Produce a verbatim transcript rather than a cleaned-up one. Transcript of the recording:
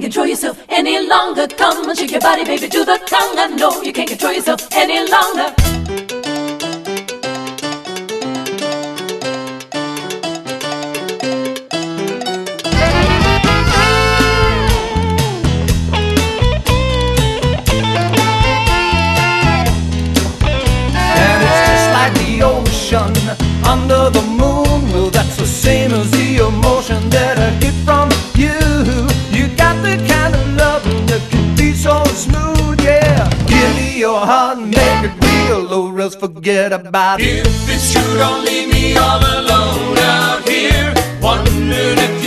control yourself any longer. Come and shake your body, baby, do the conga. No, you can't control yourself any longer. Under the moon, well, that's the same as the emotion that I get from you. You got the kind of loving that can be so smooth, yeah. Give me your heart and make it real, or else forget about it. If it's true, don't leave me all alone out here, wondering if you